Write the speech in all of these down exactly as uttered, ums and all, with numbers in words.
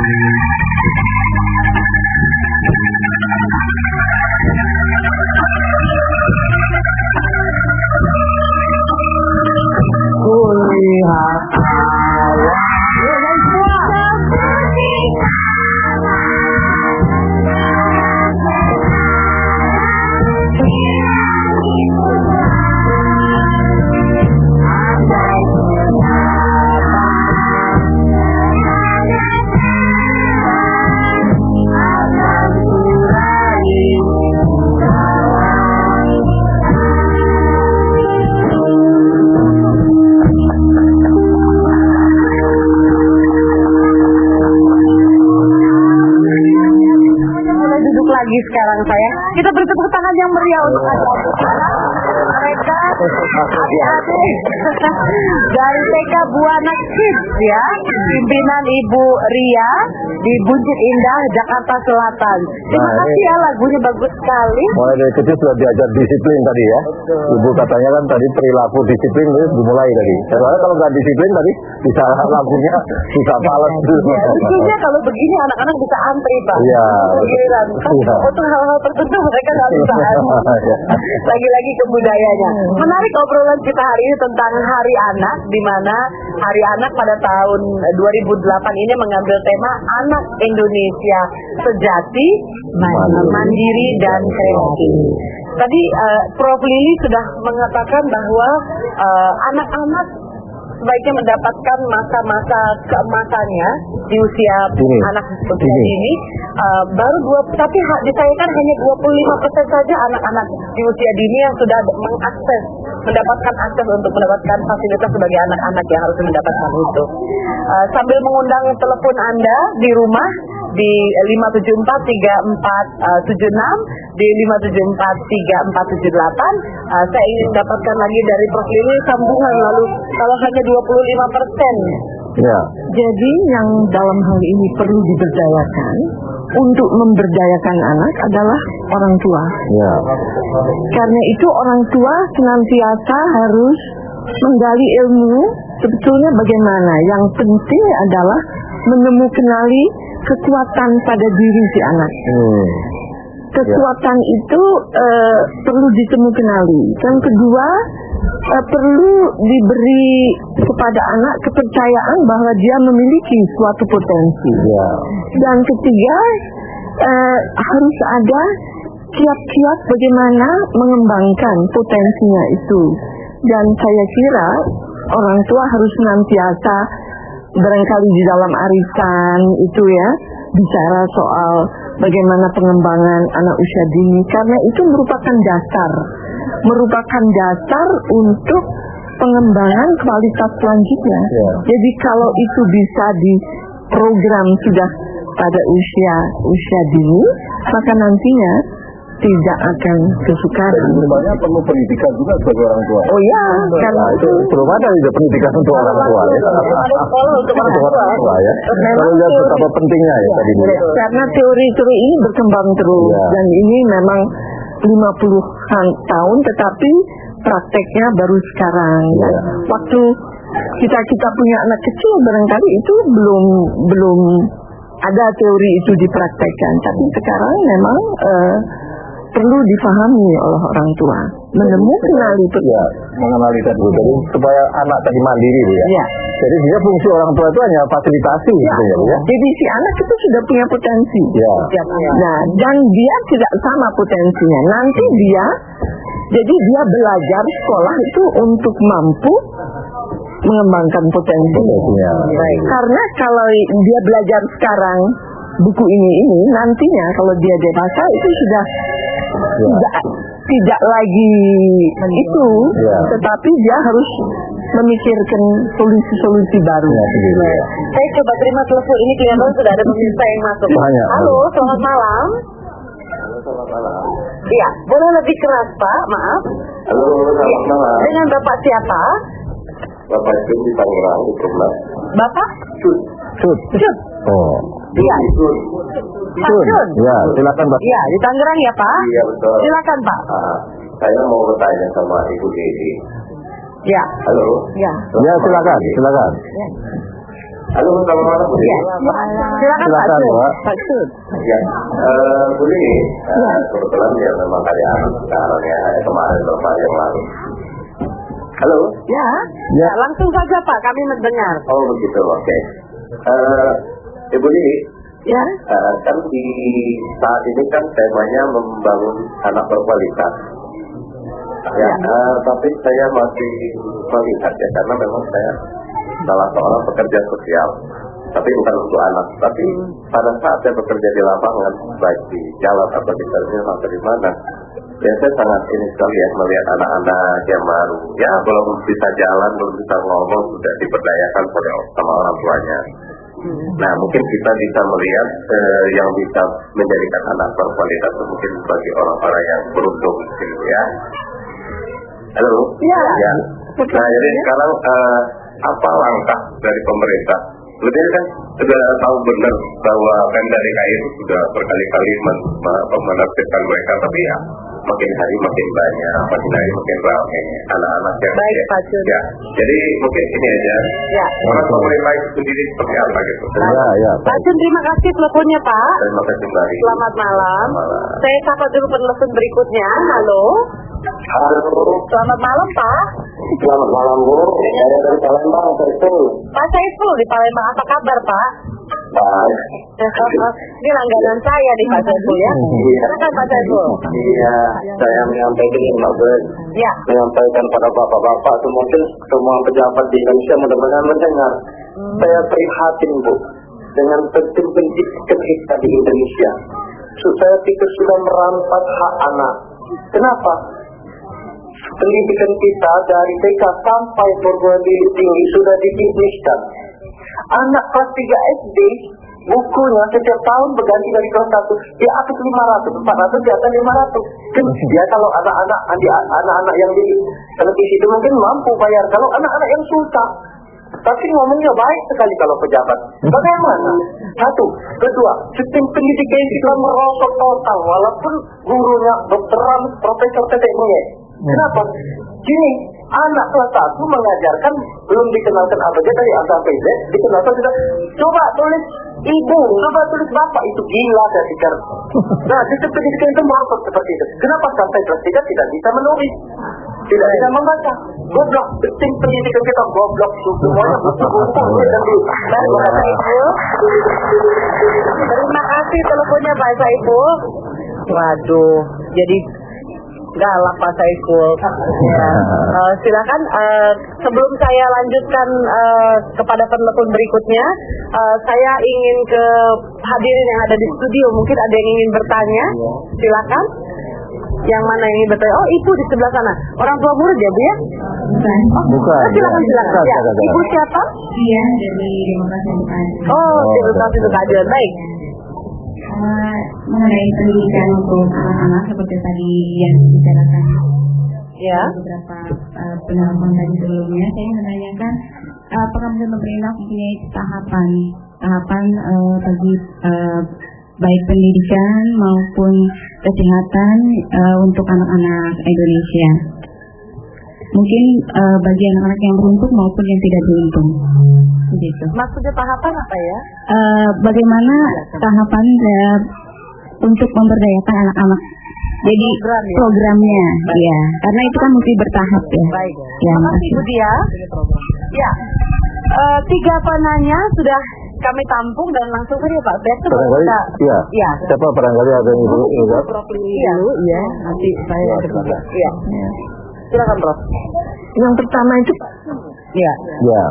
Sekarang saya kita beri tepuk tangan yang meriah untuk mereka adik-adik dari T K Buana Kids ya, pimpinan Ibu Ria di Buncit Indah, Jakarta Selatan. Terima Nah, kasih ya, lagunya bagus sekali. Mulai dari kecil sudah diajar disiplin tadi ya. Ibu katanya kan tadi perilaku disiplin itu dimulai tadi. Soalnya kalau nggak disiplin tadi bisa lagunya bisa males. Ya, tentunya kalau begini anak-anak bisa antri Pak. Iya. Giliran. Kan Iya. untuk hal-hal tertentu mereka nggak bisa antri. Lagi-lagi kebudayanya. Menarik obrolan kita hari ini tentang Hari Anak, di mana Hari Anak pada tahun dua ribu delapan ini mengambil tema Anak Indonesia Sejati, Mandiri dan Kreatif. Tadi uh, Prof Lili sudah mengatakan bahwa uh, anak-anak sebaiknya mendapatkan masa-masa keemasannya di usia ini. anak usia ini, ini uh, baru dua, tapi ha, disayangkan hanya dua puluh lima persen saja anak-anak di usia dini yang sudah mengakses, mendapatkan akses untuk mendapatkan fasilitas sebagai anak-anak yang harus mendapatkan itu. Uh, sambil mengundang telepon Anda di rumah di lima tujuh empat tiga empat tujuh enam, di lima tujuh empat tiga empat tujuh delapan. uh, saya ingin dapatkan lagi dari Prof Lili sambungan, lalu kalau hanya dua puluh lima persen. Ya. Jadi yang dalam hal ini perlu diberdayakan untuk memberdayakan anak adalah orang tua. Ya. Karena itu orang tua senantiasa harus menggali ilmu sebetulnya bagaimana. Yang penting adalah menemukan kekuatan pada diri si anak. Hmm. Kekuatan ya. itu uh, perlu ditemukanali. Yang kedua, uh, perlu diberi kepada anak kepercayaan bahwa dia memiliki suatu potensi. Ya. Dan ketiga, uh, harus ada kiat-kiat bagaimana mengembangkan potensinya itu. Dan saya kira orang tua harus senantiasa barangkali di dalam arisan itu ya bicara soal bagaimana pengembangan anak usia dini, karena itu merupakan dasar merupakan dasar untuk pengembangan kualitas selanjutnya. Ya. Jadi kalau itu bisa diprogram sudah pada usia usia dini, maka nantinya tidak akan kesukaran. Sebenarnya perlu pendidikan juga sebagai orang tua. Oh ya, karena nah, itu belum ada juga pendidikan untuk orang tua ya. Ada sekolah untuk orang tua ya. Kalau lihat betapa pentingnya ya tadi. Karena teori-teori ini berkembang terus ya. Dan ini memang lima puluhan tahun, tetapi prakteknya baru sekarang. Ya. Waktu kita kita punya anak kecil barangkali itu belum belum ada teori itu dipraktekkan. Tapi sekarang memang uh, perlu difahami oleh orang tua, menemukan itu ya, mengenali tadi, jadi supaya anak tadi mandiri ya. Ya. Jadi dia fungsi orang tua itu hanya fasilitasi ya. Gitu ya, ya. Jadi si anak itu sudah punya potensi. Ya. Nah, dan dia tidak sama potensinya. Nanti dia, jadi dia belajar sekolah itu untuk mampu mengembangkan potensi. Ya. Karena kalau dia belajar sekarang buku ini ini nantinya kalau dia dewasa itu sudah ya. tidak tidak lagi itu, ya. Tetapi dia harus memikirkan solusi-solusi baru. Ya, ya. Saya coba terima telepon ini, kelihatan sudah ada pemirsa yang masuk. Banyak. Halo, selamat malam. Halo, selamat malam. Iya, boleh lebih keras Pak, maaf. Halo, selamat malam. Dengan Bapak siapa? Bapak Cud di Tangerang, di Perumnas. Bapak? Cud. Cud. Cud. Oh. Iya. Cud. Pak Cud. Ya, silakan Pak. Iya, di Tangerang ya Pak? Iya, betul. Silakan Pak. Ah, saya mau bertanya sama Ibu Desi. Ya. Halo. Ya. Ya, silakan, silakan. Ya. Halo, selamat malam Bu. Ya. Silakan Pak Silakan, Sud. Pak. Pak Sud. Ya, eh, Bu Lili, eh, kebetulan ya memang ada anak sekarang ya, kemarin beberapa hari yang lalu. Halo? Ya, Ya. langsung saja Pak, kami mendengar. Oh begitu, oke. Eh, Ibu Lili, Ya, eh, kan di saat ini kan temanya membangun anak berkualitas. Ya, eh, tapi saya masih melihat ya, karena memang saya salah seorang pekerja sosial, tapi bukan untuk anak. Tapi pada saat saya bekerja di lapangan, baik di jalan atau di terminal atau di mana, ya saya sangat ini sekali ya melihat anak-anak yang baru, ya belum bisa jalan, belum bisa ngomong, sudah diberdayakan oleh sama orang tuanya. Nah, mungkin kita bisa melihat eh, yang bisa menjadikan anak berkualitas itu mungkin bagi orang-orang yang beruntung, gitu ya. Halo? Ya. Ya. Nah, jadi sekarang eh, apa langkah dari pemerintah? Sebenarnya kan sudah tahu benar bahwa Pemda D K I itu sudah berkali-kali men- men- menertibkan mereka, tapi ya makin hari makin banyak, makin hari makin ramai anak-anak yang Baik, ya, Pak Jun. ya. Jadi mungkin ini aja. ya. Orang pemerintah itu sendiri seperti apa gitu. Ya, ya. Pak Jun, terima kasih teleponnya Pak. Terima kasih kembali. Selamat malam. Selamat malam. Saya sapa dulu penelpon berikutnya. Halo. Halo. Selamat malam Pak. Selamat malam Bu. Saya dari Palembang, Saiful. Pak Saiful di Palembang, apa kabar Pak? Baik. Ini langganan saya nih Pak Saiful ya. Silakan Pak Saiful. Iya, saya menyampaikan Mbak Ben. Ya. Menyampaikan pada bapak-bapak, mungkin semua pejabat di Indonesia mudah-mudahan mendengar. Hmm. Saya prihatin Bu dengan sistem pendidikan kita di Indonesia. Saya pikir sudah merampas hak anak. Kenapa? Pendidikan kita dari T K sampai perguruan tinggi sudah dibisniskan. Anak kelas tiga S D bukunya setiap tahun berganti dari kelas satu di atas lima ratus, empat ratus, di atas lima ratus. Kan ya kalau anak-anak anak-anak yang di televisi itu mungkin mampu bayar. Kalau anak-anak yang susah, tapi ngomongnya baik sekali kalau pejabat. Bagaimana? Satu, kedua, sistem pendidikan kita merosot total walaupun gurunya dokteran, profesor tetek monyet. Kenapa? Gini, anak kelas satu mengajarkan belum dikenalkan apa aja dari A sampai Z, dikenalkan sudah coba tulis ibu, coba tulis bapak, itu gila saya pikir. Nah, sistem pendidikan itu merosot seperti itu. Kenapa sampai kelas tiga tidak bisa menulis, tidak bisa membaca? Goblok, sistem pendidikan kita goblok, semuanya butuh-butuh dan dulu. Terima kasih teleponnya Pak Saiful. Waduh, jadi galak Pak Saiful. Ya. Uh, silakan uh, sebelum saya lanjutkan uh, kepada penelpon berikutnya, uh, saya ingin ke hadirin yang ada di studio. Mungkin ada yang ingin bertanya. Silakan. Yang mana yang ingin bertanya? Oh, ibu di sebelah sana. Orang tua murid ya Bu ya? Bukan. Bukan. Oh, silakan silakan. Ya. Ibu siapa? Iya, dari Demokrasi untuk Keadilan. Oh, Demokrasi untuk Keadilan. Baik. Uh, mengenai pendidikan untuk anak-anak seperti tadi yang dibicarakan Ya. beberapa uh, penelpon tadi sebelumnya, saya ingin menanyakan uh, apakah pemerintah mempunyai tahapan tahapan uh, bagi uh, baik pendidikan maupun kesehatan uh, untuk anak-anak Indonesia, mungkin uh, bagi anak-anak yang beruntung maupun yang tidak beruntung. Begitu. Maksudnya tahapan apa ya? Uh, bagaimana tahapan uh, untuk memberdayakan anak-anak? Jadi Program, ya? programnya, ya, karena itu kan mesti bertahap ya. Baik. Ya, Terima kasih Bu Dia. Ya. Uh, tiga penanya sudah kami tampung dan langsung saja Pak. Besok Barangkali, kita. ya. Ya. Siapa barangkali ada yang ibu ingat? Iya. Iya. Nanti saya Ya, kedua. silakan. Iya. Silakan Prof. Yang pertama itu Iya. Ya.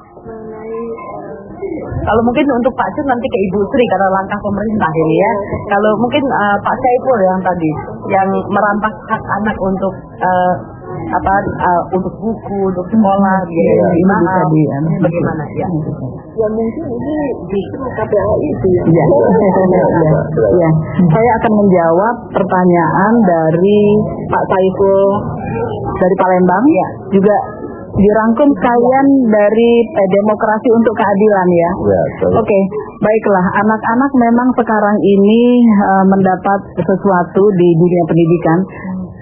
Kalau mungkin untuk Pak Jun nanti ke Ibu Sri karena langkah pemerintah ini ya. Kalau mungkin uh, Pak Saiful yang tadi yang merampas hak anak untuk uh, apa uh, untuk buku, untuk sekolah, biaya Ya, lebih ini mahal. bisa di- anu, Bagaimana ya? ya mungkin ini justru K P A I itu ya. Ya. Ya. Saya akan menjawab pertanyaan dari Pak Saiful dari Palembang, ya. Juga dirangkum sekalian dari eh, Demokrasi untuk Keadilan ya. Ya, betul. Oke, baiklah. Anak-anak memang sekarang ini uh, mendapat sesuatu di dunia pendidikan.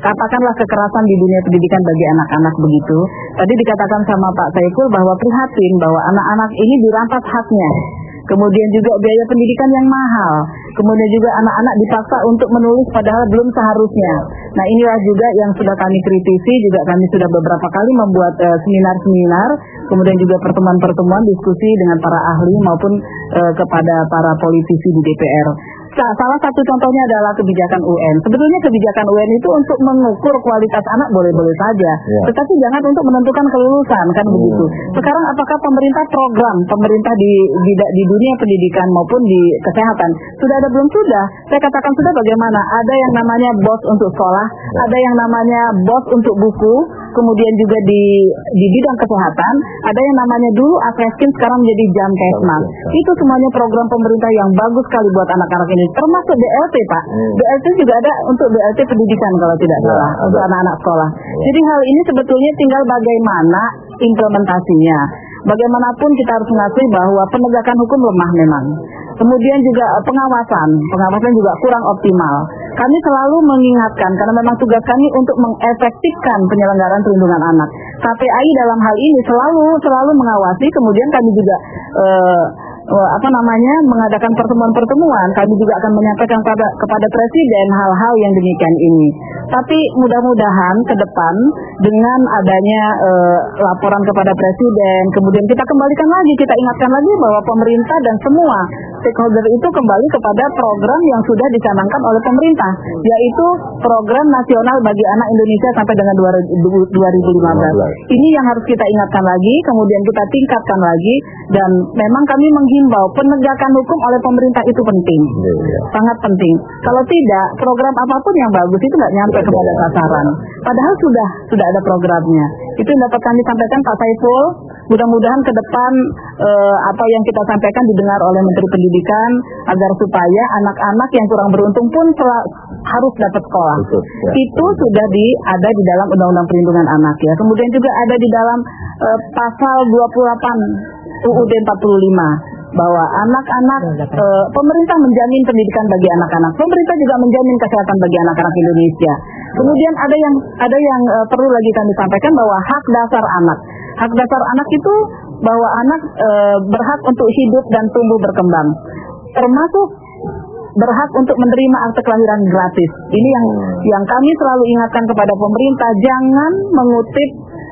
katakanlah kekerasan di dunia pendidikan bagi anak-anak begitu. Tadi dikatakan sama Pak Saiful bahwa prihatin bahwa anak-anak ini dirampas haknya. Kemudian juga biaya pendidikan yang mahal. Kemudian juga anak-anak dipaksa untuk menulis padahal belum seharusnya. Nah, inilah juga yang sudah kami kritisi, juga kami sudah beberapa kali membuat uh, seminar-seminar, kemudian juga pertemuan-pertemuan diskusi dengan para ahli maupun uh, kepada para politisi di D P R. Salah satu contohnya adalah kebijakan U N. Sebetulnya kebijakan U N itu untuk mengukur kualitas anak boleh-boleh saja, ya. Tetapi jangan untuk menentukan kelulusan, kan hmm. begitu. Sekarang apakah pemerintah program pemerintah di, di di dunia pendidikan maupun di kesehatan sudah ada belum? Sudah. Saya katakan sudah. Bagaimana? Ada yang namanya BOS untuk sekolah, ya. Ada yang namanya BOS untuk buku, kemudian juga di di bidang kesehatan ada yang namanya dulu Afreskin, sekarang menjadi Jamkesmas. Itu semuanya program pemerintah yang bagus sekali buat anak-anak ini. Termasuk B L T, Pak. Hmm. B L T juga ada untuk B L T pendidikan kalau tidak salah, ya, untuk anak-anak sekolah. Ya. Jadi hal ini sebetulnya tinggal bagaimana implementasinya. Bagaimanapun kita harus mengakui bahwa penegakan hukum lemah memang. Kemudian juga pengawasan, pengawasan juga kurang optimal. Kami selalu mengingatkan karena memang tugas kami untuk mengefektifkan penyelenggaraan perlindungan anak. K P A I dalam hal ini selalu selalu mengawasi. Kemudian kami juga eh, apa namanya mengadakan pertemuan-pertemuan. Kami juga akan menyampaikan kepada, kepada Presiden hal-hal yang demikian ini. Tapi mudah-mudahan ke depan dengan adanya e, laporan kepada Presiden, kemudian kita kembalikan lagi, kita ingatkan lagi bahwa pemerintah dan semua stakeholder itu kembali kepada program yang sudah dicanangkan oleh pemerintah, yaitu program nasional bagi anak Indonesia sampai dengan dua ribu lima belas. Ini yang harus kita ingatkan lagi, kemudian kita tingkatkan lagi, dan memang kami menghimbau penegakan hukum oleh pemerintah itu penting, sangat penting. Kalau tidak, program apapun yang bagus itu nggak nyampe kepada sasaran. Padahal sudah sudah ada programnya. Itu yang dapat kami sampaikan, Pak Saiful. Mudah-mudahan ke depan eh, apa yang kita sampaikan didengar oleh Menteri Pendidikan agar supaya anak-anak yang kurang beruntung pun sel- harus dapat sekolah. Betul, ya. Itu sudah di ada di dalam Undang-Undang Perlindungan Anak ya. Kemudian juga ada di dalam eh, pasal dua puluh delapan U U D empat puluh lima bahwa anak-anak e, pemerintah menjamin pendidikan bagi anak-anak, pemerintah juga menjamin kesehatan bagi anak-anak Indonesia. Kemudian ada yang ada yang e, perlu lagi kami sampaikan bahwa hak dasar anak, hak dasar anak itu bahwa anak e, berhak untuk hidup dan tumbuh berkembang, termasuk berhak untuk menerima akte kelahiran gratis. Ini yang yang kami selalu ingatkan kepada pemerintah, jangan mengutip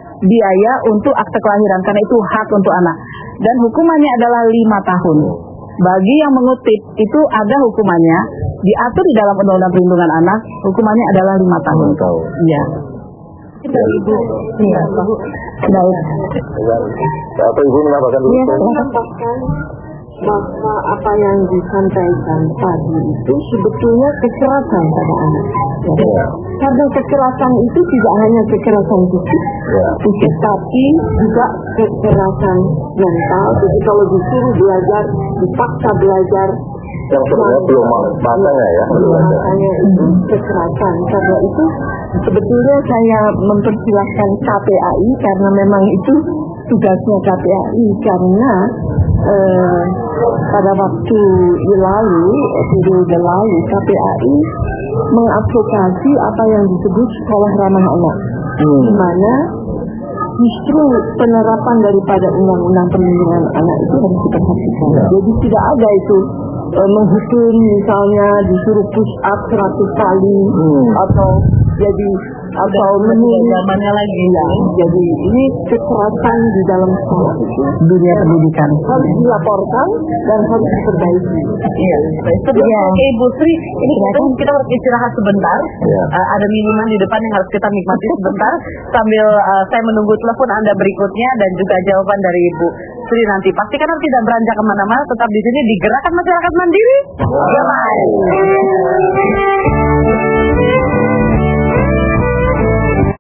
biaya untuk akte kelahiran karena itu hak untuk anak. Dan hukumannya adalah lima tahun. Bagi yang mengutip itu ada hukumannya, diatur di dalam Undang-Undang Perlindungan Anak, hukumannya adalah lima tahun. Iya. Kita Ibu. Iya, Ibu. Baik. Apa Ibu menambahkan dulu? Iya, menambahkan maka apa yang disampaikan tadi itu sebetulnya kekerasan pada anak. Ya. Karena kekerasan itu tidak hanya kekerasan fisik, ya. fisik, tapi juga kekerasan mental. Jadi kalau disuruh belajar, dipaksa belajar, yang sebenarnya belum matanya ya. Makanya itu kekerasan. Karena itu sebetulnya saya mempersilahkan K P A I karena memang itu tugasnya K P A I karena eh, pada waktu lalu, periode lalu K P A I mengadvokasi apa yang disebut sekolah ramah anak, hmm. di mana justru penerapan daripada undang-undang perlindungan anak itu harus diperhatikan. Ya. Jadi tidak ada itu e, menghukum misalnya disuruh push up seratus kali hmm. atau jadi atau menulis zamannya lagi ya. Jadi ini kekerasan di dalam sekolah itu dunia pendidikan harus dilaporkan dan harus diperbaiki. Iya. Sebelum ya. Oke Ibu Sri, ini kita, kita harus istirahat sebentar. Ya. Uh, ada minuman di depan yang harus kita nikmati sebentar sambil uh, saya menunggu telepon Anda berikutnya dan juga jawaban dari Ibu Sri nanti. Pastikan harus tidak beranjak kemana-mana, tetap di sini di Gerakan Masyarakat Mandiri. Wow.